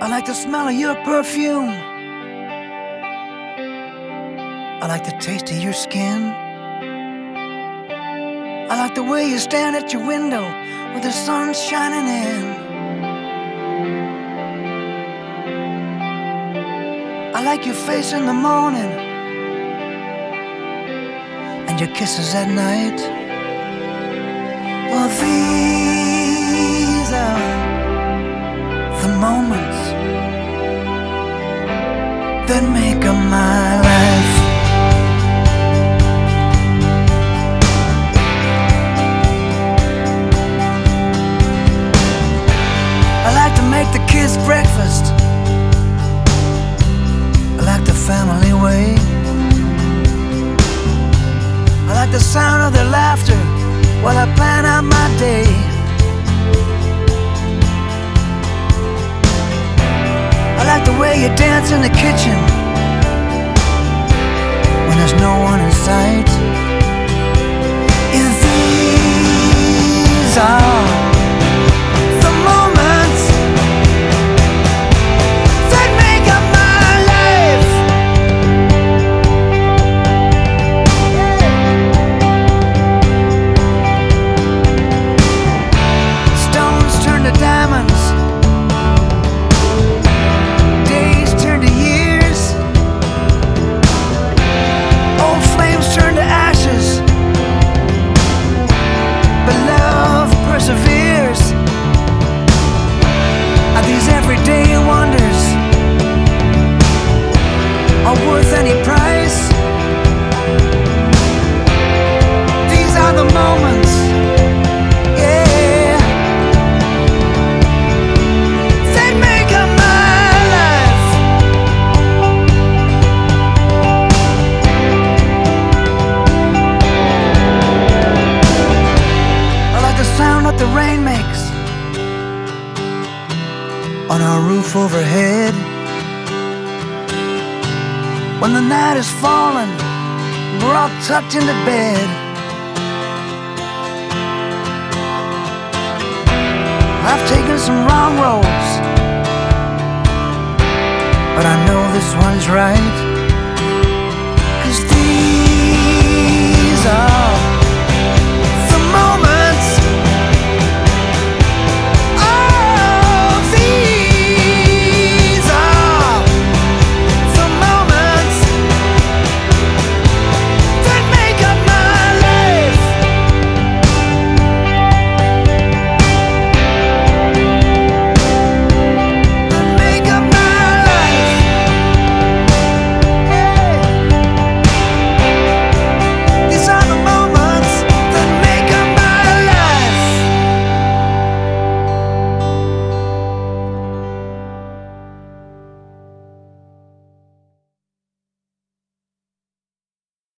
I like the smell of your perfume. I like the taste of your skin. I like the way you stand at your window with the sun shining in. I like your face in the morning and your kisses at night. Well, these are the moments that make up my life. I like to make the kids breakfast. I like the family way. I like the sound of their laughter while I plan out my day. I like the way you dance in the kitchen when there's no one in sight. And these are the moments that make up my life. Stones turn to diamonds, perseveres. Are these everyday wonders are worth any price? These are the moments, yeah, that make up my life. I like the sound that the rain makes on our roof overhead. When the night is falling, we're all tucked into bed. I've taken some wrong roads, but I know this one's right. 'Cause these